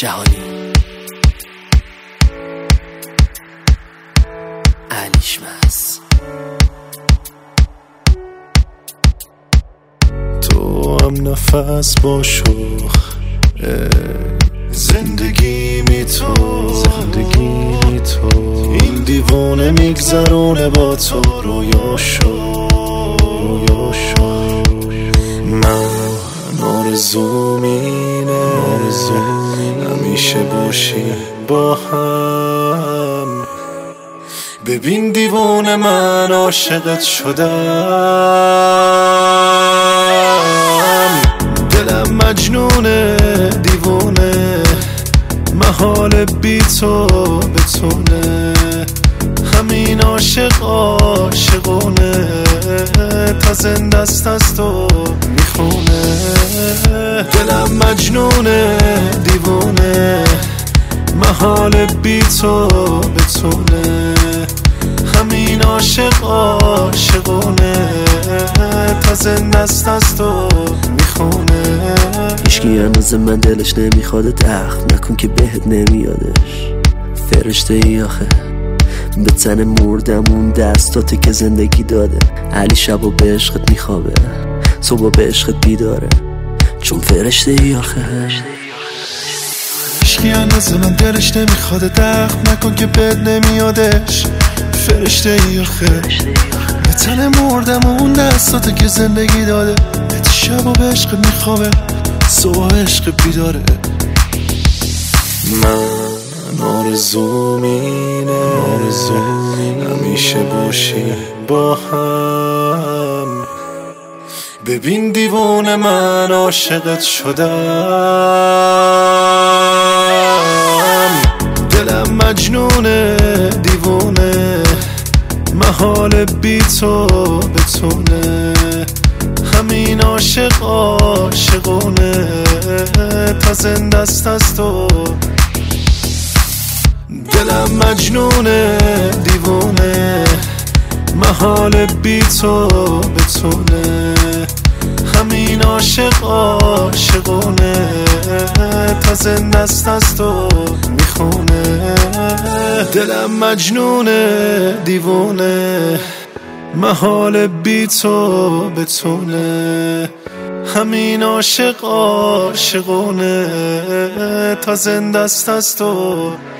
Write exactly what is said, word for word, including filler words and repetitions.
جهانی علیشمس. تو هم نفس با شوخ زندگی می تو زندگی می تو این دیوانه میگذرونه با تو رویاشو رویاشو. من آرزوم اینه همیشه باشی با هم. ببین دیوانه من عاشقت شدم، دلم مجنونه دیوانه محال بی تو بتونه. همین عاشق عاشقونه تا زنده است از تو میخونه. دلم مجنونه دیوانه محال بی تو بتونه. همین عاشق عاشقونه تا زنده است از تو میخونه. هیچکی هنوز من دلش نمیخواد دخل نکن که بهت نمیادش. فرشته ای آخه به تن مردمون دستاته که زندگی داده. علی شبا به عشقت میخوابه صبح به عشقت بیداره چون فرشته ای آخه. هیچکی هنوز من دلش نمیخواد دخل نکن که بهت نمیادش. فرشته ای آخه به تن مردمون دستاته که زندگی داده. به شبا به عشقت میخوابه صبح عشق بیداره. من آرزوم اینه همیشه باشی با هم. ببین دیوانه من عاشقت شدم، دلم مجنونه دیوانه محال بی تو بتونه. همین عاشق عاشقونه تا زنده است از تو. دلم مجنونه دیوانه محال بی تو بتونه. همین عاشق عاشقونه تا زنده است از تو میخونه. دلم مجنونه دیوانه محال بی تو بتونه. همین عاشق عاشقونه تا زنده است از تو